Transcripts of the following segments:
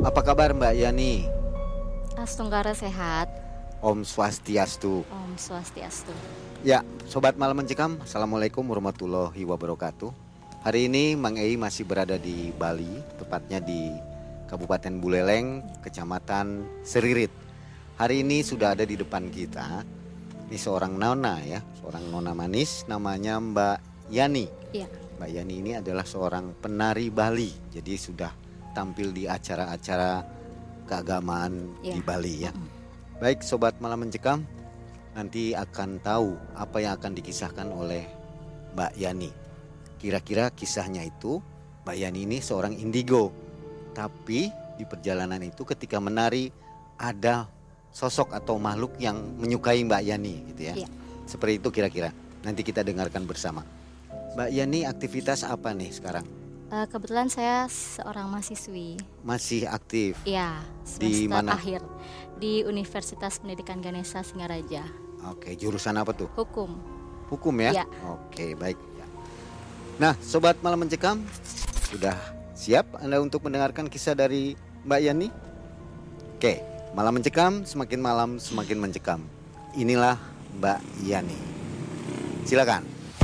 Apa kabar Mbak Yani? Astunggara sehat. Om Swastiastu. Om Swastiastu. Ya, Sobat Malam Mencekam, Assalamualaikum warahmatullahi wabarakatuh. Hari ini Mang Ei masih berada di Bali, tepatnya di Kabupaten Buleleng, Kecamatan Seririt. Hari ini sudah ada di depan kita. Ini seorang nona ya, seorang nona manis namanya Mbak Yani. Iya. Mbak Yani ini adalah seorang penari Bali, jadi sudah tampil di acara-acara keagamaan di Bali ya. Baik Sobat Malam Mencekam, nanti akan tahu apa yang akan dikisahkan oleh Mbak Yani. Kira-kira kisahnya itu, Mbak Yani ini seorang indigo. Tapi di perjalanan itu ketika menari ada sosok atau makhluk yang menyukai Mbak Yani gitu ya. Iya. Seperti itu kira-kira. Nanti kita dengarkan bersama. Mbak Yani aktivitas apa nih sekarang? Kebetulan saya seorang mahasiswi. Masih aktif? Iya, Di semester mana? akhir di Universitas Pendidikan Ganesha Singaraja. Oke, jurusan apa tuh? Hukum. Hukum ya? Iya. Oke, baik. Nah, Sobat Malam Mencekam, sudah siap Anda untuk mendengarkan kisah dari Mbak Yani? Oke, Malam Mencekam, semakin malam semakin mencekam. Inilah Mbak Yani. Silakan.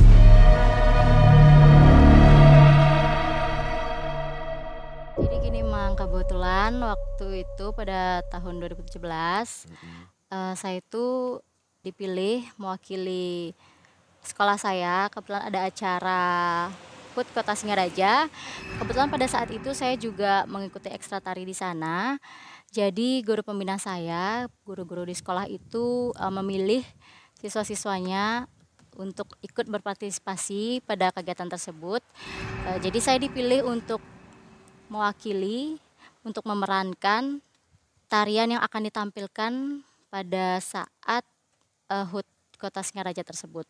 Jadi gini Mang, kebetulan waktu itu pada tahun 2017 saya itu dipilih mewakili sekolah saya. Kebetulan ada acara HUT Kota Singaraja. Kebetulan pada saat itu saya juga mengikuti ekstra tari di sana. Jadi guru pembina saya, guru-guru di sekolah itu memilih siswa-siswanya untuk ikut berpartisipasi pada kegiatan tersebut. Jadi saya dipilih untuk mewakili, untuk memerankan tarian yang akan ditampilkan pada saat HUT Kota Singaraja tersebut.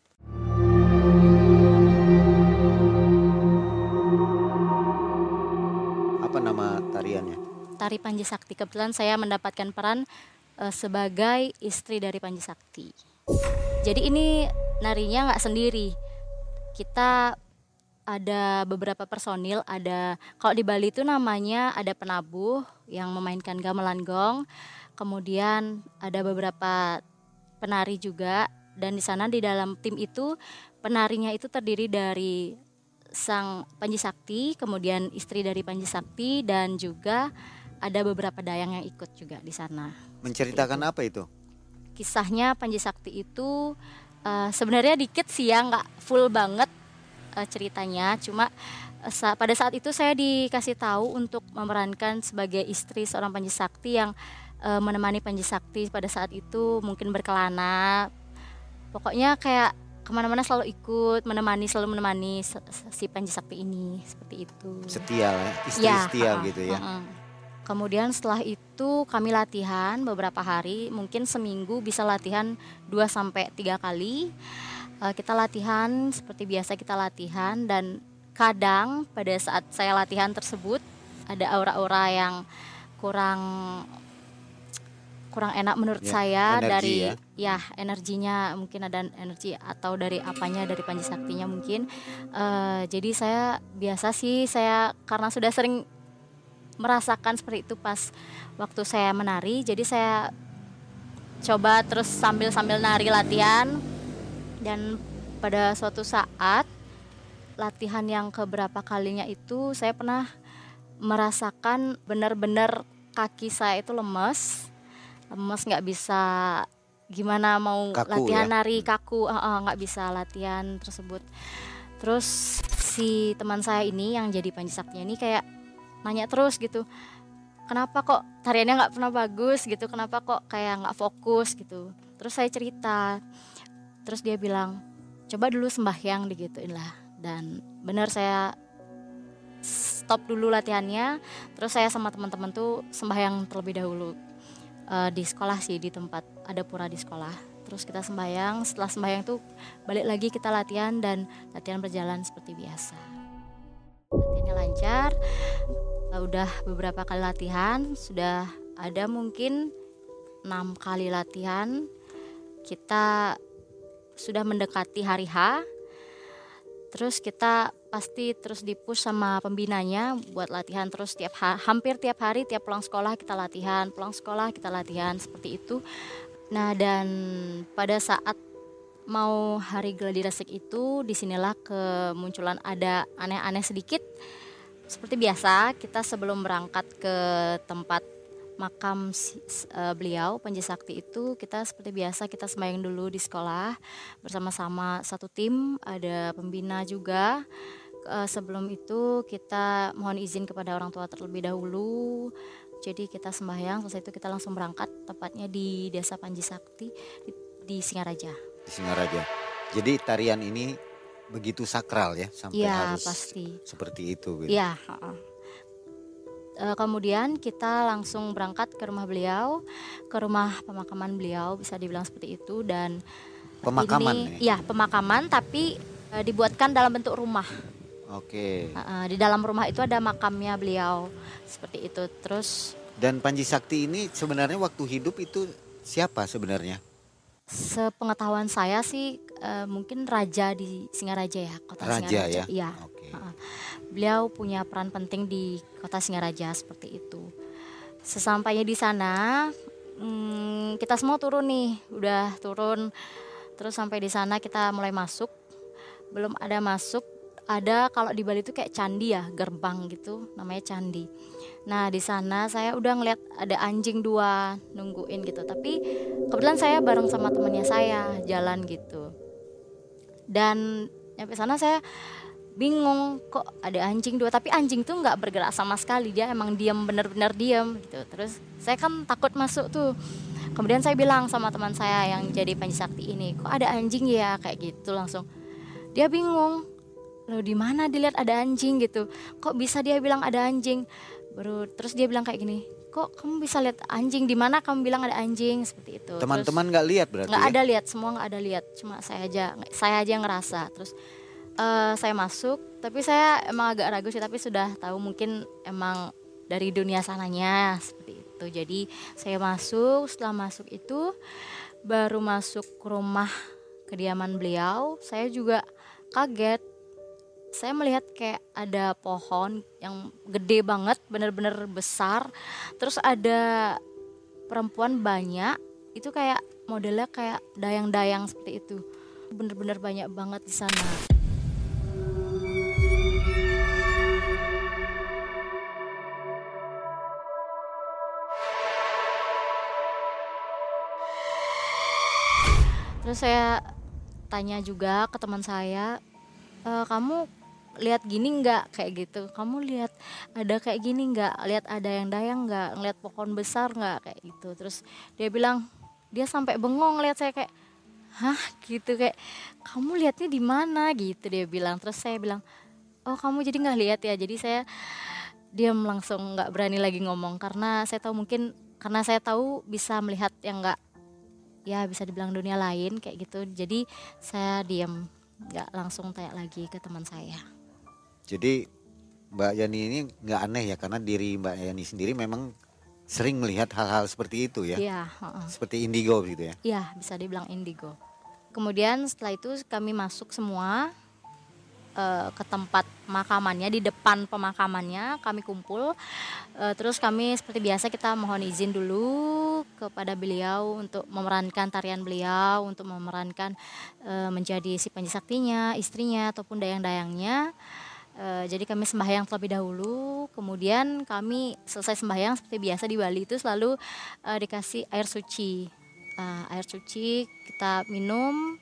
Apa nama tariannya? Tari Panji Sakti. Kebetulan saya mendapatkan peran sebagai istri dari Panji Sakti. Jadi ini narinya nggak sendiri. Kita ada beberapa personil, kalau di Bali itu namanya ada penabuh yang memainkan gamelan gong, kemudian ada beberapa penari juga, dan di sana di dalam tim itu penarinya itu terdiri dari sang Panji Sakti, kemudian istri dari Panji Sakti, dan juga ada beberapa dayang yang ikut juga di sana. Menceritakan apa itu? Kisahnya Panji Sakti itu sebenarnya dikit sih ya, nggak full banget ceritanya, cuma pada saat itu saya dikasih tahu untuk memerankan sebagai istri seorang Panji Sakti yang menemani Panji Sakti pada saat itu mungkin berkelana, pokoknya kayak kemana-mana selalu ikut, selalu menemani si Panji Sakti ini, seperti itu. Setia ya, istri setia gitu ya. Kemudian setelah itu kami latihan beberapa hari, mungkin seminggu bisa latihan 2-3 kali. Kita latihan seperti biasa kita latihan, dan kadang pada saat saya latihan tersebut ada aura-aura yang kurang enak menurut saya, dari energinya, mungkin ada energi atau dari apanya, dari Panji Saktinya mungkin. Jadi saya biasa sih, karena sudah sering merasakan seperti itu pas waktu saya menari, jadi saya coba terus sambil nari latihan. Dan pada suatu saat latihan yang keberapa kalinya itu saya pernah merasakan benar-benar kaki saya itu lemes, nggak bisa, gimana mau kaku, latihan ya? Nari kaku, nggak bisa latihan tersebut. Terus si teman saya ini yang jadi Panji Saktinya ini kayak nanya terus gitu, kenapa kok tariannya nggak pernah bagus gitu, kenapa kok kayak nggak fokus gitu. Terus saya cerita, terus dia bilang, coba dulu sembahyang, digituin lah. Dan benar, saya stop dulu latihannya. Terus saya sama teman-teman tuh sembahyang terlebih dahulu di sekolah sih, di tempat ada pura di sekolah. Terus kita sembahyang, setelah sembahyang tuh balik lagi kita latihan, dan latihan berjalan seperti biasa. Latihannya lancar, udah beberapa kali latihan, sudah ada mungkin 6 kali latihan. Kita sudah mendekati hari H. Terus kita pasti terus dipush sama pembinanya buat latihan terus hampir tiap hari, tiap pulang sekolah kita latihan seperti itu. Nah, dan pada saat mau hari gladi resik itu, disinilah kemunculan ada aneh-aneh sedikit. Seperti biasa, kita sebelum berangkat ke tempat makam beliau Panji Sakti itu, kita seperti biasa kita sembahyang dulu di sekolah bersama-sama satu tim, ada pembina juga. Sebelum itu kita mohon izin kepada orang tua terlebih dahulu. Jadi kita sembahyang, selesai itu kita langsung berangkat, tepatnya di Desa Panji Sakti di Singaraja. Di Singaraja. Jadi tarian ini begitu sakral ya, sampai ya, harus pasti seperti itu. Iya. Kemudian kita langsung berangkat ke rumah beliau, ke rumah pemakaman beliau, bisa dibilang seperti itu. Dan pemakaman ini, ya pemakaman, tapi dibuatkan dalam bentuk rumah. Oke. Di dalam rumah itu ada makamnya beliau, seperti itu. Terus. Dan Panji Sakti ini sebenarnya waktu hidup itu siapa sebenarnya? Sepengetahuan saya sih mungkin raja di Singaraja ya, kota Raja Singaraja. ya. Iya. Oke. Beliau punya peran penting di kota Singaraja seperti itu. Sesampainya di sana, kita semua turun nih, udah turun. Terus sampai di sana kita mulai masuk. Belum ada masuk, ada kalau di Bali itu kayak candi ya, gerbang gitu, namanya candi. Nah, di sana saya udah ngeliat ada anjing 2 nungguin gitu. Tapi kebetulan saya bareng sama temannya saya jalan gitu. Dan nyampe sana saya bingung, kok ada anjing 2, tapi anjing tuh nggak bergerak sama sekali, dia emang diam, bener-bener diam gitu. Terus saya kan takut masuk tuh. Kemudian saya bilang sama teman saya yang jadi Panji Sakti ini, kok ada anjing ya, kayak gitu. Langsung dia bingung, loh di mana dilihat ada anjing gitu, kok bisa dia bilang ada anjing. Terus dia bilang kayak gini, kok kamu bisa lihat anjing, di mana kamu bilang ada anjing, seperti itu. Teman-teman nggak lihat berarti? Nggak ada lihat, semua nggak ada lihat, cuma saya aja ngerasa. Terus saya masuk, tapi saya emang agak ragu sih, tapi sudah tahu mungkin emang dari dunia sananya seperti itu. Jadi saya masuk, setelah masuk itu baru masuk ke rumah kediaman beliau, saya juga kaget. Saya melihat kayak ada pohon yang gede banget, bener-bener besar. Terus ada perempuan banyak, itu kayak modelnya kayak dayang-dayang seperti itu. Bener-bener banyak banget di sana. Terus saya tanya juga ke teman saya, kamu lihat gini nggak, kayak gitu, kamu lihat ada kayak gini nggak, lihat ada yang dayang nggak, ngeliat pohon besar nggak, kayak gitu. Terus dia bilang, dia sampai bengong lihat saya kayak, hah gitu, kayak kamu lihatnya di mana gitu, dia bilang. Terus saya bilang, oh kamu jadi nggak lihat ya. Jadi saya diam langsung, nggak berani lagi ngomong karena saya tahu bisa melihat yang nggak, ya bisa dibilang dunia lain kayak gitu. Jadi saya diam, nggak langsung tanya lagi ke teman saya. Jadi Mbak Yani ini nggak aneh ya, karena diri Mbak Yani sendiri memang sering melihat hal-hal seperti itu ya? Iya. Seperti indigo gitu ya? Iya, bisa dibilang indigo. Kemudian setelah itu kami masuk semua ke tempat pemakamannya, di depan pemakamannya kami kumpul. Terus kami seperti biasa kita mohon izin dulu kepada beliau untuk memerankan tarian beliau, untuk memerankan menjadi si Panji Saktinya, istrinya ataupun dayang-dayangnya. Jadi kami sembahyang terlebih dahulu, kemudian kami selesai sembahyang seperti biasa di Bali itu selalu dikasih air suci. Air suci kita minum,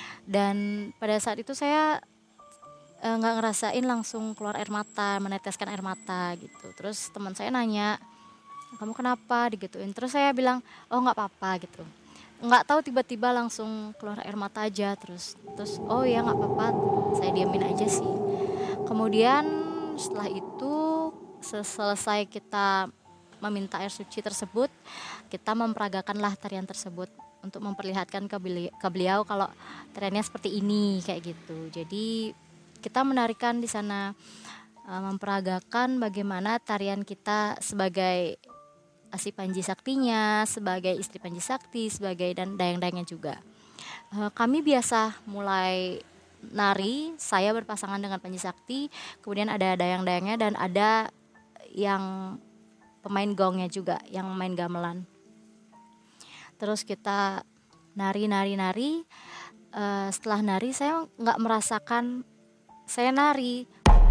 dan pada saat itu saya nggak ngerasain langsung keluar air mata, meneteskan air mata gitu. Terus teman saya nanya, kamu kenapa digituin. Terus saya bilang, oh nggak apa-apa gitu. Nggak tahu tiba-tiba langsung keluar air mata aja. Terus oh ya nggak apa-apa, saya diamin aja sih. Kemudian setelah itu selesai kita meminta air suci tersebut, kita memperagakanlah tarian tersebut untuk memperlihatkan ke beliau kalau tariannya seperti ini kayak gitu. Jadi kita menarikan di sana, memperagakan bagaimana tarian kita sebagai si Panji Saktinya, sebagai istri Panji Sakti, sebagai dan dayang-dayangnya juga. Kami biasa mulai nari, saya berpasangan dengan Panji Sakti, kemudian ada dayang-dayangnya dan ada yang pemain gongnya juga, yang main gamelan. Terus kita nari. Setelah nari saya nggak merasakan saya nari.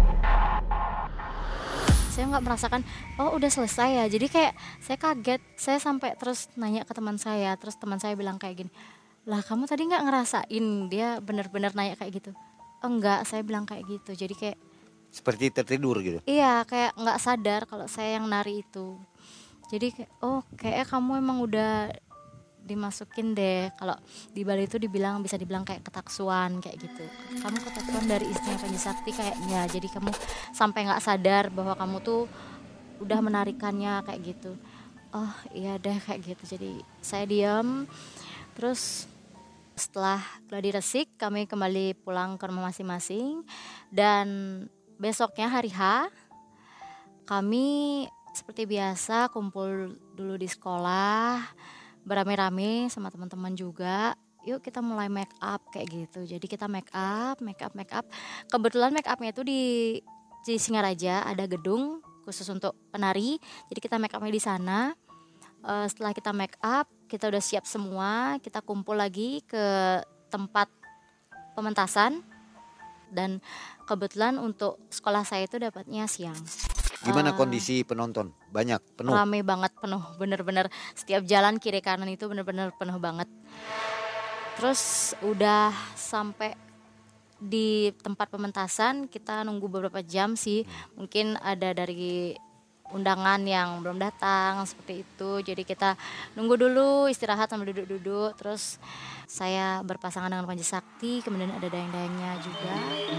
Saya nggak merasakan, oh udah selesai ya. Jadi kayak saya kaget, saya sampai terus nanya ke teman saya. Terus teman saya bilang kayak gini, lah kamu tadi nggak ngerasain? Dia benar-benar nanya kayak gitu. Enggak, saya bilang kayak gitu. Jadi kayak seperti tertidur gitu. iya, kayak nggak sadar kalau saya yang nari itu. Jadi kayak, oh kayaknya kamu emang udah dimasukin deh. Kalau di Bali itu bisa dibilang kayak ketaksuan kayak gitu. Kamu ketaksuan dari istrinya Panji Sakti kayaknya. Jadi kamu sampai nggak sadar bahwa kamu tuh udah menarikannya kayak gitu. Oh iya deh kayak gitu. Jadi saya diam. Terus setelah gladi resik kami kembali pulang ke rumah masing-masing. Dan besoknya hari H kami seperti biasa kumpul dulu di sekolah, beramai-ramai sama teman-teman juga. Yuk kita mulai make up kayak gitu. Jadi kita make up. Kebetulan make upnya itu di Singaraja ada gedung khusus untuk penari. Jadi kita make upnya di sana. Setelah kita make up, kita udah siap semua. Kita kumpul lagi ke tempat pementasan. Dan kebetulan untuk sekolah saya itu dapatnya siang. Gimana kondisi penonton? Banyak, penuh? Rame banget, penuh, bener-bener setiap jalan kiri kanan itu bener-bener penuh banget. Terus udah sampai di tempat pementasan kita nunggu beberapa jam sih. Mungkin ada dari undangan yang belum datang seperti itu. Jadi kita nunggu dulu, istirahat sambil duduk-duduk. Terus saya berpasangan dengan Panji Sakti, kemudian ada dayang-dayangnya juga.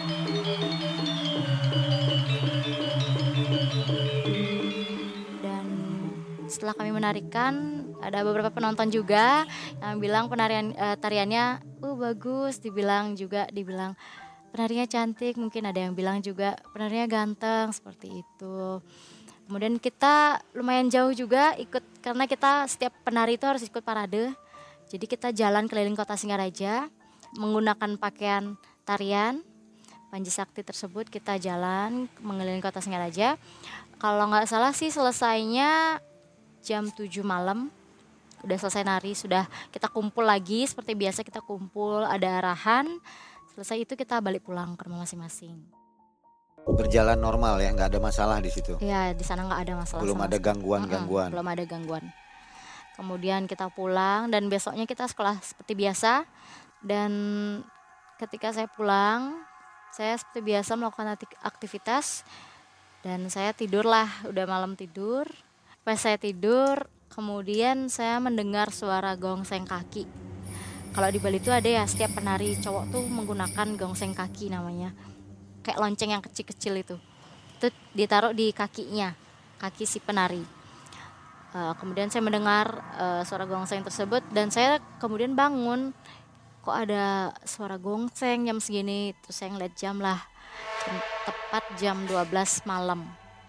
Dan setelah kami menarikan, ada beberapa penonton juga yang bilang tariannya bagus, dibilang penarinya cantik, mungkin ada yang bilang juga penarinya ganteng, seperti itu. Kemudian kita lumayan jauh juga ikut, karena kita setiap penari itu harus ikut parade. Jadi kita jalan keliling kota Singaraja menggunakan pakaian tarian Panji Sakti tersebut. Kita jalan mengelilingi kota Singaraja. Kalau nggak salah sih selesainya jam 7 malam. Udah selesai nari, sudah kita kumpul lagi seperti biasa, kita kumpul, ada arahan. Selesai itu kita balik pulang ke rumah masing-masing. Berjalan normal ya, nggak ada masalah di situ? Iya, di sana nggak ada masalah. Belum ada gangguan. Belum ada gangguan. Kemudian kita pulang dan besoknya kita sekolah seperti biasa. Dan ketika saya pulang, saya seperti biasa melakukan aktivitas. Dan saya tidurlah, udah malam tidur. Pas saya tidur, kemudian saya mendengar suara gongseng kaki. Kalau di Bali itu ada ya, setiap penari cowok tuh menggunakan gongseng kaki namanya. Kayak lonceng yang kecil-kecil itu ditaruh di kakinya, kaki si penari. Kemudian saya mendengar suara gongseng tersebut dan saya kemudian bangun. Kok ada suara gongseng jam segini? Terus saya ngeliat jam lah, tepat jam 12 malam.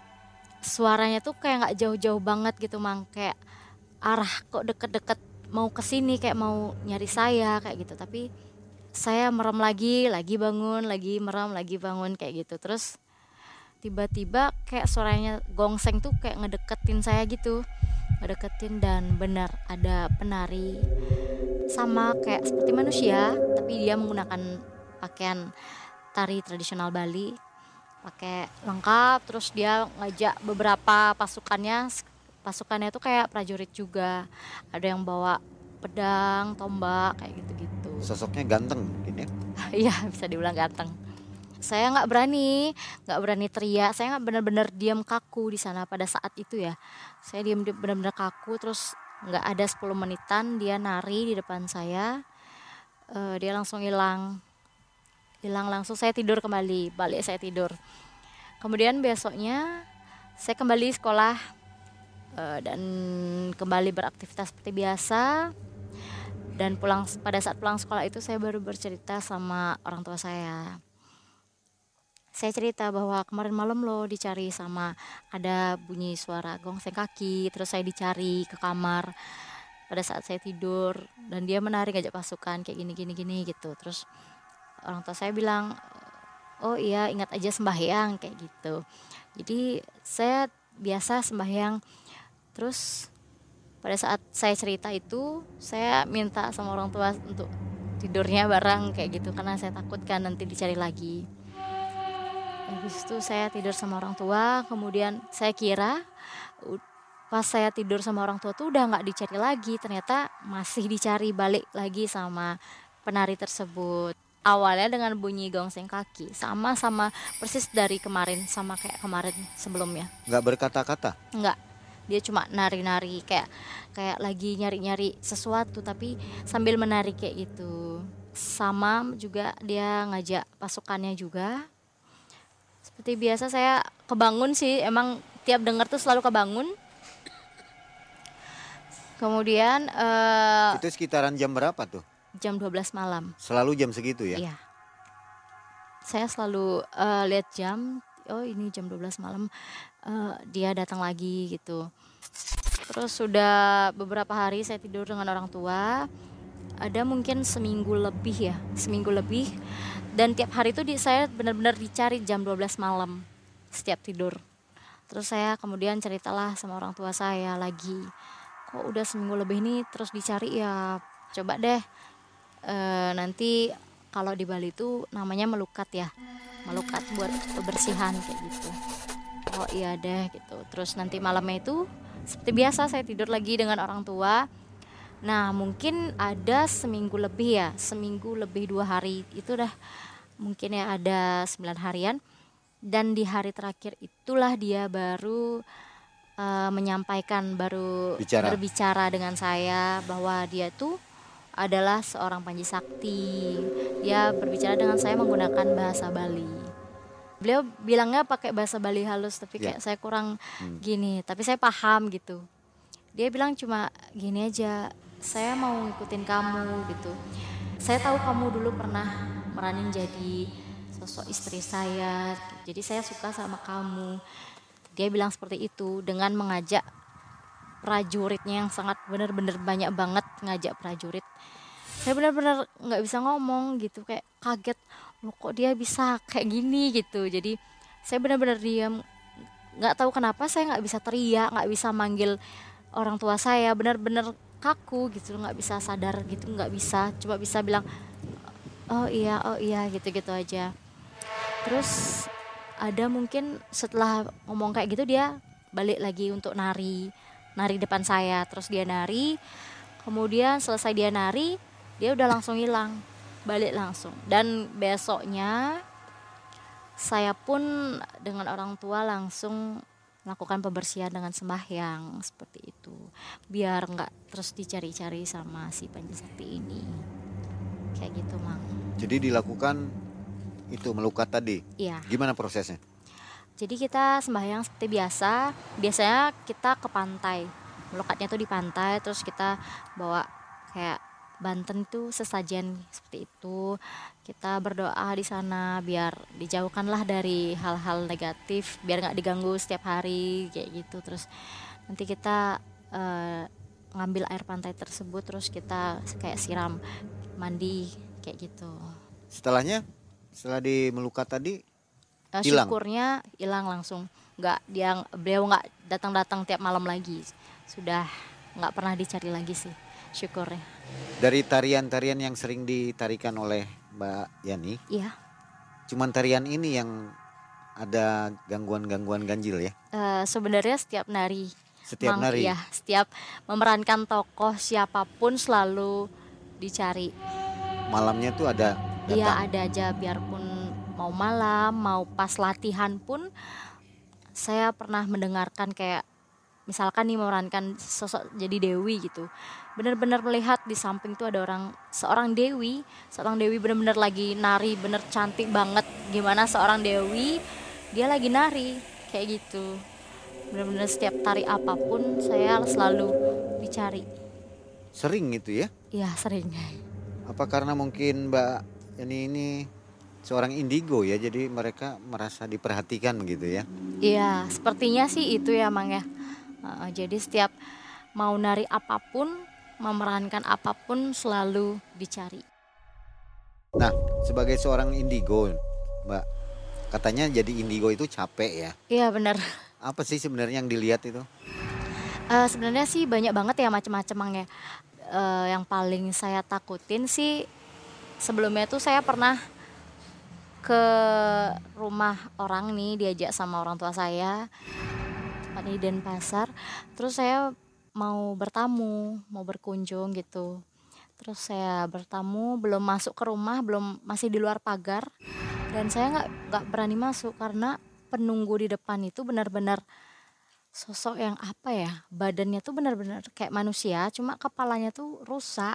Suaranya tuh kayak nggak jauh-jauh banget gitu, Mang. Kayak arah kok deket-deket mau kesini, kayak mau nyari saya kayak gitu. Tapi saya merem lagi bangun, lagi merem, lagi bangun kayak gitu. Terus tiba-tiba kayak suaranya gongseng tuh kayak ngedeketin saya gitu. Ngedeketin dan benar ada penari sama kayak seperti manusia, tapi dia menggunakan pakaian tari tradisional Bali, pakai lengkap. Terus dia ngajak beberapa pasukannya tuh kayak prajurit juga, ada yang bawa pedang, tombak kayak gitu-gitu. Sosoknya ganteng mungkin ya? Iya, bisa dibilang ganteng. Saya nggak berani teriak, saya nggak benar-benar diam kaku di sana pada saat itu ya. Saya diam benar-benar kaku. Terus nggak ada 10 menitan dia nari di depan saya, dia langsung hilang langsung. Saya tidur kembali, balik saya tidur. Kemudian besoknya saya kembali sekolah dan kembali beraktivitas seperti biasa. Dan pada saat pulang sekolah itu saya baru bercerita sama orang tua saya. Saya cerita bahwa kemarin malam loh dicari sama, ada bunyi suara gongseng kaki. Terus saya dicari ke kamar pada saat saya tidur dan dia menari ngajak pasukan kayak gini gitu. Terus orang tua saya bilang, oh iya ingat aja sembahyang kayak gitu. Jadi saya biasa sembahyang. Terus pada saat saya cerita itu, saya minta sama orang tua untuk tidurnya bareng kayak gitu, karena saya takut kan nanti dicari lagi. Habis itu saya tidur sama orang tua, kemudian saya kira pas saya tidur sama orang tua tuh udah nggak dicari lagi, ternyata masih dicari balik lagi sama penari tersebut. Awalnya dengan bunyi gongseng kaki, sama persis dari kemarin, sama kayak kemarin sebelumnya. Nggak berkata-kata? Nggak, dia cuma nari-nari kayak lagi nyari-nyari sesuatu tapi sambil menari kayak gitu. Sama juga dia ngajak pasukannya juga. Seperti biasa saya kebangun sih, emang tiap dengar tuh selalu kebangun. Kemudian itu sekitaran jam berapa tuh? Jam 12 malam. Selalu jam segitu ya? Iya. Saya selalu lihat jam, oh ini jam 12 malam, dia datang lagi gitu. Terus sudah beberapa hari saya tidur dengan orang tua, ada mungkin seminggu lebih. Dan tiap hari itu saya benar-benar dicari jam 12 malam setiap tidur. Terus saya kemudian ceritalah sama orang tua saya lagi, kok udah seminggu lebih nih terus dicari ya, coba deh nanti kalau di Bali itu namanya melukat ya, melukat buat kebersihan kayak gitu. Oh iya deh gitu. Terus nanti malamnya itu seperti biasa saya tidur lagi dengan orang tua. Nah mungkin ada seminggu lebih 2 hari itu dah, mungkin ya ada 9 harian. Dan di hari terakhir itulah dia baru berbicara dengan saya bahwa dia tuh adalah seorang panji sakti. Dia berbicara dengan saya menggunakan bahasa Bali. Beliau bilangnya pakai bahasa Bali halus, tapi kayak saya kurang gini, tapi saya paham gitu. Dia bilang cuma gini aja, saya mau ngikutin kamu gitu. Saya tahu kamu dulu pernah meranin jadi sosok istri saya, jadi saya suka sama kamu. Dia bilang seperti itu dengan mengajak prajuritnya yang sangat benar-benar banyak banget, ngajak prajurit. Saya benar-benar nggak bisa ngomong gitu, kayak kaget, loh kok dia bisa kayak gini gitu. Jadi saya benar-benar diam, nggak tahu kenapa saya nggak bisa teriak, nggak bisa manggil orang tua saya, benar-benar kaku gitu, nggak bisa sadar gitu, nggak bisa, cuma bisa bilang oh iya gitu-gitu aja. Terus ada mungkin setelah ngomong kayak gitu dia balik lagi untuk nari depan saya. Terus dia nari, kemudian selesai dia nari, dia udah langsung hilang, balik langsung. Dan besoknya saya pun dengan orang tua langsung melakukan pembersihan dengan sembahyang seperti itu, biar nggak terus dicari-cari sama si panji sakti ini kayak gitu, Mang. Jadi dilakukan itu melukat tadi. Iya. Gimana prosesnya? Jadi kita sembahyang seperti biasa. Biasanya kita ke pantai. Melukatnya tuh di pantai, terus kita bawa kayak Banten itu sesajen seperti itu. Kita berdoa di sana biar dijauhkanlah dari hal-hal negatif, biar nggak diganggu setiap hari kayak gitu. Terus nanti kita ngambil air pantai tersebut, terus kita kayak siram, mandi kayak gitu. Setelah di melukat tadi hilang. Syukurnya hilang langsung. Beliau nggak datang tiap malam lagi. Sudah nggak pernah dicari lagi sih, syukurnya. Dari tarian-tarian yang sering ditarikan oleh Mbak Yani, iya, cuman tarian ini yang ada gangguan-gangguan ganjil ya? Sebenarnya setiap nari. Nari? Ya, setiap memerankan tokoh siapapun selalu dicari. Malamnya tuh ada datang? Iya, ada aja, biarpun mau malam, mau pas latihan pun saya pernah mendengarkan kayak misalkan nih memerankan sosok jadi dewi gitu. Benar-benar melihat di samping tuh ada seorang dewi benar-benar lagi nari, bener cantik banget. Gimana seorang dewi dia lagi nari kayak gitu. Benar-benar setiap tari apapun saya selalu dicari. Sering gitu ya? Iya, sering. Apa karena mungkin Mbak Yani ini seorang indigo ya, jadi mereka merasa diperhatikan begitu ya? Iya, sepertinya sih itu ya, Mang ya. Jadi setiap mau nari apapun, memerankan apapun selalu dicari. Nah, sebagai seorang indigo, Mbak, katanya jadi indigo itu capek ya. Iya benar. Apa sih sebenarnya yang dilihat itu? Sebenarnya sih banyak banget ya macam-macam Mang ya. Yang paling saya takutin sih sebelumnya tuh saya pernah ke rumah orang nih diajak sama orang tua saya, tepatnya di Denpasar. Terus saya mau bertamu, mau berkunjung gitu. Terus saya bertamu, belum masuk ke rumah, masih di luar pagar, dan saya nggak berani masuk karena penunggu di depan itu benar-benar sosok yang apa ya, badannya tuh benar-benar kayak manusia, cuma kepalanya tuh rusak.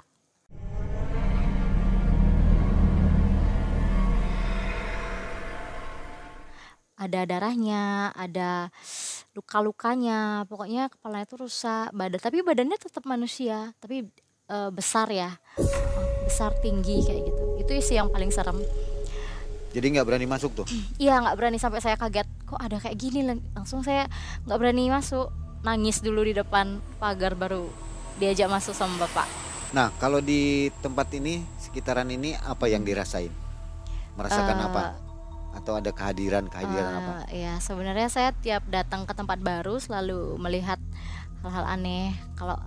Ada darahnya, ada luka-lukanya, pokoknya kepalanya tuh rusak, tapi badannya tetap manusia, tapi besar ya, besar tinggi kayak gitu. Itu sih yang paling serem. Jadi nggak berani masuk tuh? Iya nggak berani, sampai saya kaget, kok ada kayak gini, langsung saya nggak berani masuk, nangis dulu di depan pagar baru diajak masuk sama bapak. Nah, kalau di tempat ini, sekitaran ini apa yang dirasain? Merasakan apa? Atau ada kehadiran apa? Ya sebenarnya saya tiap datang ke tempat baru selalu melihat hal-hal aneh. Kalau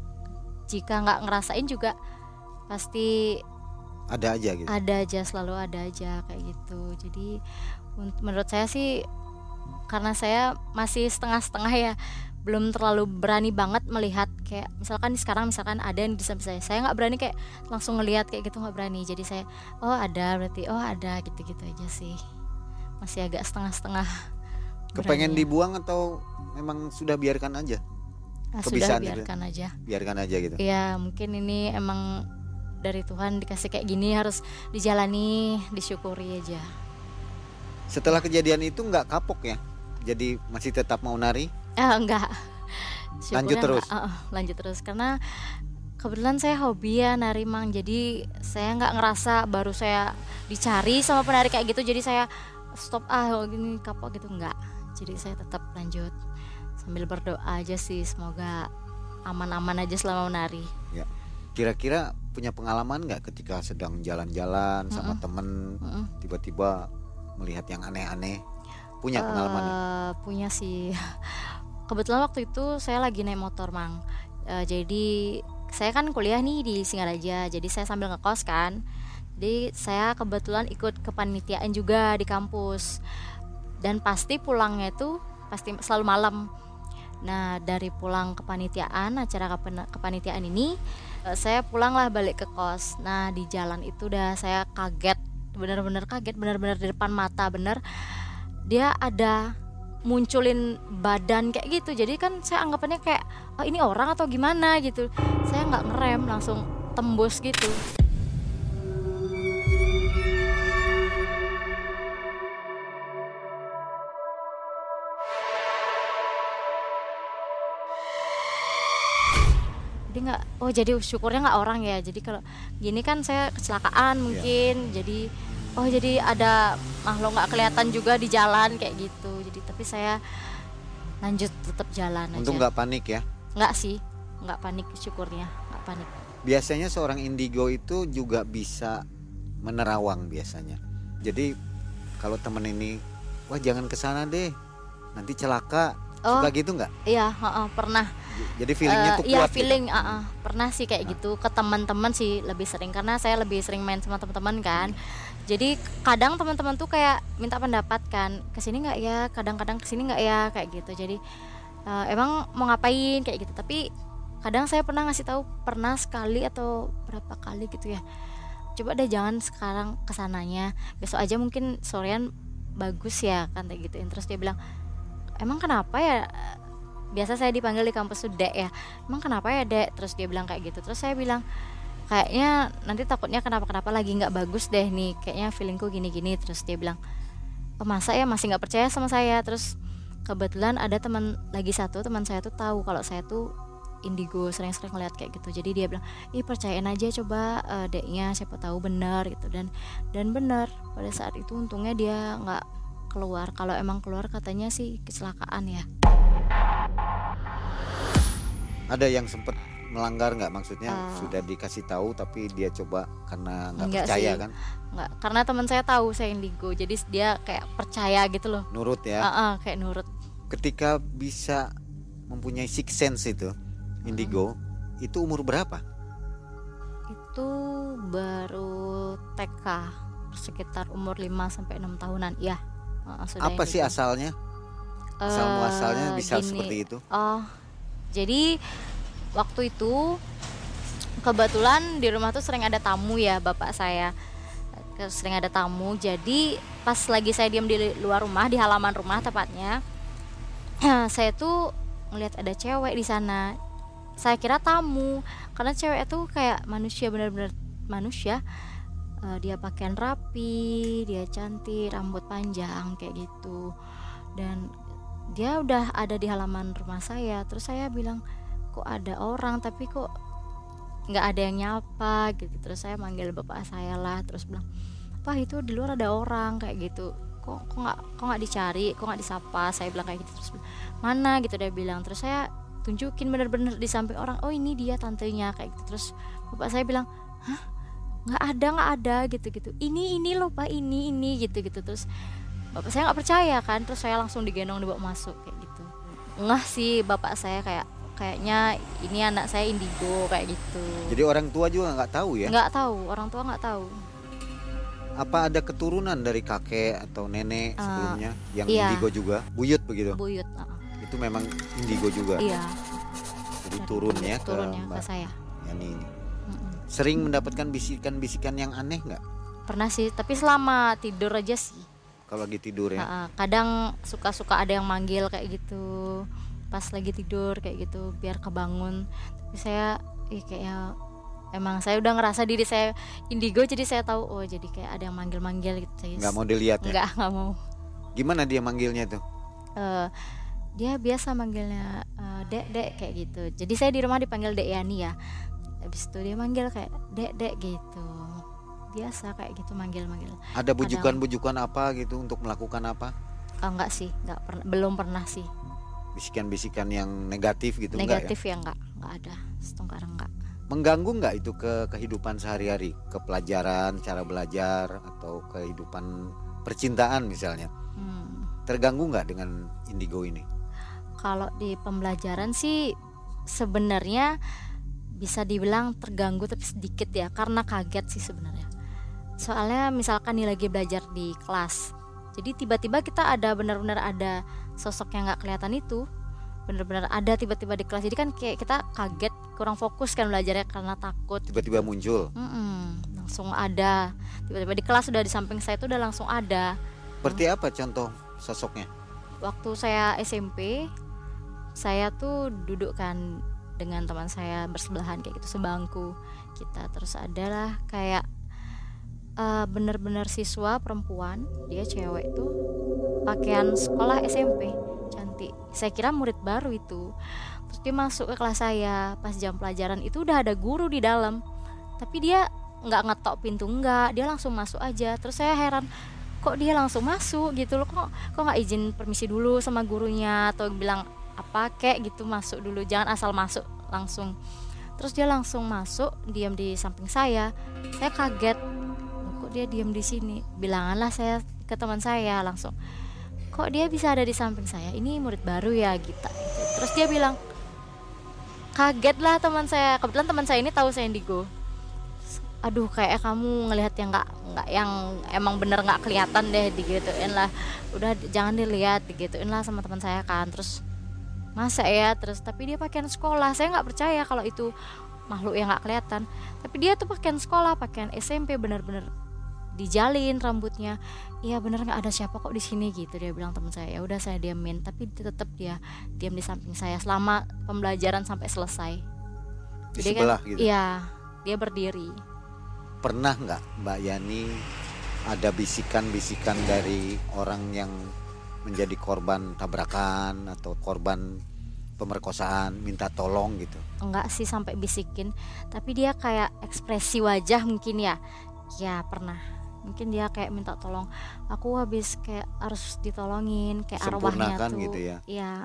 jika nggak ngerasain juga pasti ada aja gitu. Ada aja, selalu ada aja kayak gitu. Jadi menurut saya sih, karena saya masih setengah-setengah ya, belum terlalu berani banget melihat kayak misalkan sekarang ada yang di samping saya nggak berani kayak langsung ngelihat kayak gitu, nggak berani. Jadi saya ada berarti ada, gitu-gitu aja sih, masih agak setengah-setengah. Kepengen dibuang atau memang sudah biarkan aja? Sudah biarkan aja. Biarkan aja gitu. Iya, mungkin ini emang dari Tuhan dikasih kayak gini, harus dijalani, disyukuri aja. Setelah kejadian itu nggak kapok ya? Jadi masih tetap mau nari? Enggak. Lanjut terus? Lanjut terus, karena kebetulan saya hobi ya nari Mang. Jadi saya nggak ngerasa baru saya dicari sama penari kayak gitu, jadi saya stop gini kapok gitu, enggak. Jadi saya tetap lanjut sambil berdoa aja sih, semoga aman-aman aja selama menari. Ya. Kira-kira punya pengalaman nggak ketika sedang jalan-jalan sama temen tiba-tiba melihat yang aneh-aneh? Punya pengalaman? Punya sih. Kebetulan waktu itu saya lagi naik motor Mang. Jadi saya kan kuliah nih di Singaraja, jadi saya sambil ngekos kan. Jadi saya kebetulan ikut kepanitiaan juga di kampus, dan pasti pulangnya itu pasti selalu malam. Nah dari pulang kepanitiaan, acara kepanitiaan ini, saya pulanglah balik ke kos. Nah di jalan itu udah saya kaget, benar-benar kaget, benar-benar di depan mata bener dia ada munculin badan kayak gitu. Jadi kan saya anggapannya kayak ini orang atau gimana gitu, saya nggak ngerem, langsung tembus gitu. Jadi syukurnya nggak orang ya. Jadi kalau gini kan saya kecelakaan mungkin, jadi ada makhluk nggak kelihatan juga di jalan kayak gitu. Jadi tapi saya lanjut tetap jalan. Untung nggak panik ya? Nggak sih, nggak panik, syukurnya nggak panik. Biasanya seorang indigo itu juga bisa menerawang biasanya. Jadi kalau temen ini, wah jangan kesana deh, nanti celaka. Suka gitu nggak? Iya, pernah. Jadi feelingnya tuh kuat. Iya, feeling, pernah sih kayak gitu. Ke teman-teman sih lebih sering, karena saya lebih sering main sama teman-teman kan. Jadi kadang teman-teman tuh kayak minta pendapat kan, kesini nggak ya? Kadang-kadang kesini nggak ya? Kayak gitu. Jadi emang mau ngapain kayak gitu. Tapi kadang saya pernah ngasih tahu, pernah sekali atau berapa kali gitu ya. Coba deh jangan sekarang kesananya, besok aja mungkin sorean bagus ya kan kayak gituin. Terus dia bilang, emang kenapa ya, biasa saya dipanggil di kampus tuh Dek ya, emang kenapa ya Dek? Terus dia bilang kayak gitu. Terus saya bilang, kayaknya nanti takutnya kenapa-kenapa lagi nggak bagus deh nih, kayaknya feelingku gini-gini. Terus dia bilang, masa ya masih nggak percaya sama saya? Terus kebetulan ada teman saya tuh tahu kalau saya tuh indigo, sering-sering ngeliat kayak gitu. Jadi dia bilang, percayain aja coba Deknya, siapa tahu benar gitu. Dan benar, pada saat itu untungnya dia nggak keluar. Kalau emang keluar katanya sih kecelakaan ya. Ada yang sempat melanggar nggak, maksudnya sudah dikasih tahu tapi dia coba karena nggak percaya sih. Kan nggak, karena teman saya tahu saya indigo, jadi dia kayak percaya gitu loh, nurut ya. Kayak nurut. Ketika bisa mempunyai six sense itu indigo, itu umur berapa? Itu baru TK, sekitar umur 5-6 tahunan ya. Apa sih asalnya? Asal muasalnya bisa gini, seperti itu? Jadi waktu itu kebetulan di rumah tuh sering ada tamu ya, bapak saya sering ada tamu. Jadi pas lagi saya diam di luar rumah, di halaman rumah tepatnya, saya tuh ngelihat ada cewek di sana. Saya kira tamu, karena cewek itu kayak manusia, benar-benar manusia. Dia pakaian rapi, dia cantik, rambut panjang kayak gitu. Dan dia udah ada di halaman rumah saya. Terus saya bilang, kok ada orang tapi kok nggak ada yang nyapa gitu. Terus saya manggil bapak saya lah, terus bilang, Pak, itu di luar ada orang kayak gitu, kok nggak dicari, kok nggak disapa. Saya bilang kayak gitu. Terus mana gitu, dia bilang. Terus saya tunjukin bener-bener di samping orang, oh ini dia tantenya kayak gitu. Terus bapak saya bilang, hah, nggak ada gitu. Ini loh Pak, ini gitu. Terus bapak saya nggak percaya kan. Terus saya langsung digendong, dibawa masuk kayak gitu. Ngeh sih bapak saya, kayaknya ini anak saya indigo kayak gitu. Jadi orang tua juga nggak tahu ya? Nggak tahu, orang tua nggak tahu. Apa ada keturunan dari kakek atau nenek sebelumnya yang indigo juga? Buyut begitu? Buyut. Itu memang indigo juga? Iya. Jadi turunnya ke saya. Yani ini. Sering mendapatkan bisikan-bisikan yang aneh nggak? Pernah sih, tapi selama tidur aja sih. Kalau lagi tidur ya? Kadang suka ada yang manggil kayak gitu pas lagi tidur kayak gitu biar kebangun. Tapi saya kayaknya emang saya udah ngerasa diri saya indigo, jadi saya tahu, oh jadi kayak ada yang manggil gitu. Saya nggak mau dilihat ya? Nggak mau. Gimana dia manggilnya tuh? Dia biasa manggilnya dek kayak gitu. Jadi saya di rumah dipanggil Dek Yani ya. Habis itu dia manggil kayak dek gitu. Biasa kayak gitu manggil. Ada bujukan apa gitu untuk melakukan apa? Enggak sih, belum pernah sih. Bisikan-bisikan yang negatif gitu? Negatif enggak ya? Enggak ada, setengkar enggak. Mengganggu enggak itu ke kehidupan sehari-hari, ke pelajaran, cara belajar, atau kehidupan percintaan misalnya? Terganggu enggak dengan indigo ini? Kalau di pembelajaran sih sebenarnya bisa dibilang terganggu, tapi sedikit ya, karena kaget sih sebenarnya. Soalnya misalkan nih lagi belajar di kelas, jadi tiba-tiba kita benar-benar ada sosok yang nggak kelihatan itu, benar-benar ada tiba-tiba di kelas. Jadi kan kayak kita kaget, kurang fokus kan belajarnya karena takut. Tiba-tiba muncul. Langsung ada. Tiba-tiba di kelas udah di samping saya itu udah langsung ada. Seperti apa contoh sosoknya? Waktu saya SMP, saya tuh duduk kan dengan teman saya bersebelahan kayak gitu, sebangku kita. Terus adalah kayak bener-bener siswa perempuan, dia cewek tuh, pakaian sekolah SMP, cantik. Saya kira murid baru itu. Terus dia masuk ke kelas saya, pas jam pelajaran itu udah ada guru di dalam, tapi dia nggak ngetok pintu, dia langsung masuk aja. Terus saya heran, kok dia langsung masuk gitu loh, kok nggak izin permisi dulu sama gurunya atau bilang apa kayak gitu, masuk dulu, jangan asal masuk langsung. Terus dia langsung masuk, diam di samping saya kaget, kok dia diam di sini. Bilanganlah saya ke teman saya langsung, kok dia bisa ada di samping saya, ini murid baru ya kita gitu. Terus dia bilang, kaget lah teman saya, kebetulan teman saya ini tahu saya indigo. Aduh, kayak kamu ngelihat yang nggak yang emang bener nggak kelihatan deh, digituin lah, udah jangan dilihat, digituin lah sama teman saya kan. Terus masa ya, terus tapi dia pakaian sekolah, saya nggak percaya kalau itu makhluk yang nggak kelihatan. Tapi dia tuh pakaian sekolah, pakaian SMP, bener-bener dijalin rambutnya. Iya bener, nggak ada siapa kok di sini gitu, dia bilang teman saya. Ya udah saya diamin, tapi tetap dia diam di samping saya selama pembelajaran sampai selesai. Di sebelah kan, gitu? Iya, dia berdiri. Pernah nggak Mbak Yani ada bisikan-bisikan dari orang yang menjadi korban tabrakan atau korban pemerkosaan minta tolong gitu? Enggak sih sampai bisikin, tapi dia kayak ekspresi wajah mungkin ya pernah. Mungkin dia kayak minta tolong, aku habis kayak harus ditolongin, kayak arwahnya tuh gitu ya? Iya.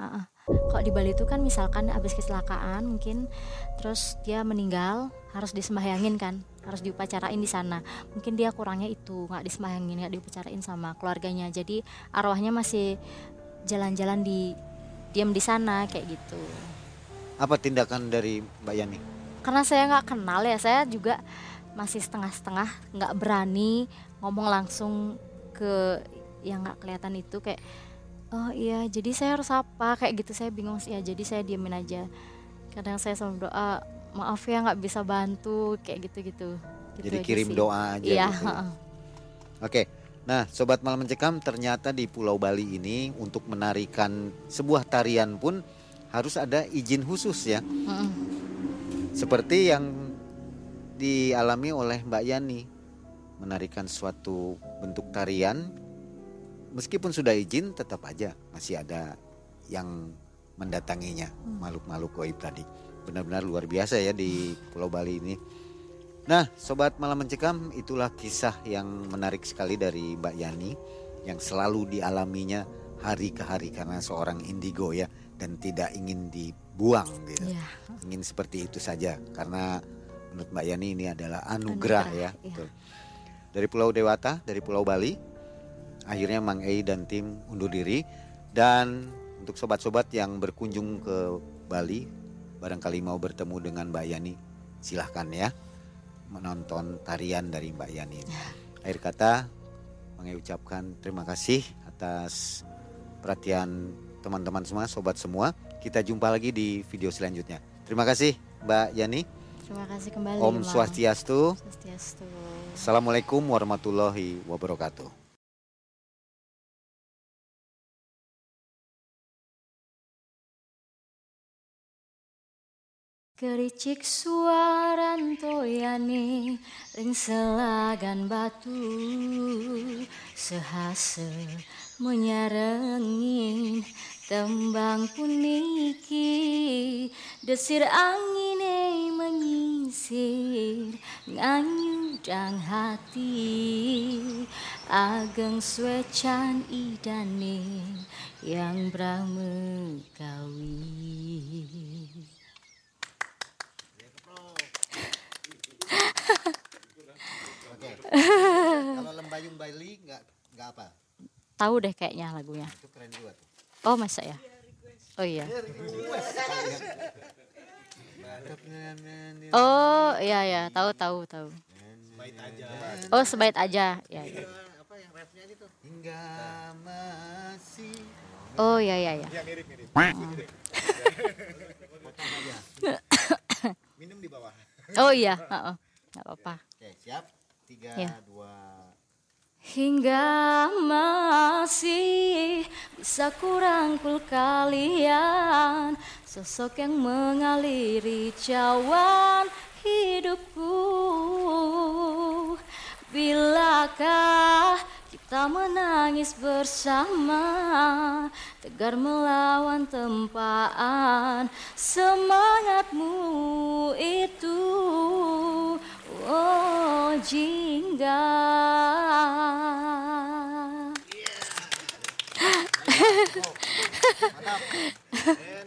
Kok di Bali itu kan misalkan habis kecelakaan mungkin terus dia meninggal harus disembahyangin kan, harus diupacarain di sana. Mungkin dia kurangnya itu, nggak disembahyangin, nggak diupacarain sama keluarganya. Jadi arwahnya masih jalan-jalan di diam di sana kayak gitu. Apa tindakan dari Mbak Yani? Karena saya nggak kenal ya, saya juga masih setengah-setengah, nggak berani ngomong langsung ke yang nggak kelihatan itu kayak oh iya jadi saya harus apa kayak gitu, saya bingung sih ya, jadi saya diemin aja. Kadang saya selalu doa maaf ya nggak bisa bantu kayak gitu-gitu. Gitu Jadi aja kirim sih. doa aja Iya, gitu. Oke. Nah, Sobat Malam Mencekam, ternyata di Pulau Bali ini untuk menarikan sebuah tarian pun harus ada izin khusus ya. Seperti yang dialami oleh Mbak Yani, menarikan suatu bentuk tarian, meskipun sudah izin tetap aja masih ada yang mendatanginya, makhluk-makhluk gaib tadi. Benar-benar luar biasa ya di Pulau Bali ini. Nah, Sobat Malam Mencekam, itulah kisah yang menarik sekali dari Mbak Yani yang selalu dialaminya hari ke hari karena seorang indigo ya, dan tidak ingin dibuang gitu. Iya. Ingin seperti itu saja karena menurut Mbak Yani ini adalah anugerah ya. Iya. Betul. Dari Pulau Dewata, dari Pulau Bali, akhirnya Mang Ei dan tim undur diri. Dan untuk sobat-sobat yang berkunjung ke Bali, barangkali mau bertemu dengan Mbak Yani, silahkan ya menonton tarian dari Mbak Yani. Akhir kata, Mang Ei ucapkan terima kasih atas perhatian teman-teman semua, sobat semua. Kita jumpa lagi di video selanjutnya. Terima kasih Mbak Yani. Terima kasih kembali. Om Mang. Swastiastu. Swastiastu. Assalamualaikum warahmatullahi wabarakatuh. Kericik suaran toyane ring selagan batu sehase menyarengin tembang puniki desir angine menyisir nganyudang hati ageng swecan idane yang brahmekawi. Oke. Kalau Lembayung Bali nggak apa? Tahu deh kayaknya lagunya. Itu keren juga tuh. Oh masa ya? Oh iya. Oh iya ya, tahu. Oh sebait aja. Ya. Apa yang refnya itu? Hingga masih. Oh iya. Ya mirip. Minum di bawah. Oh iya, nggak apa-apa. Oke, siap. 3, Ya. 2. Hingga masih bisa kurangkul kalian, sosok yang mengaliri cawan hidupku. Bilakah kita menangis bersama, tegar melawan tempaan semangatmu itu. Oh jingga. Mantap.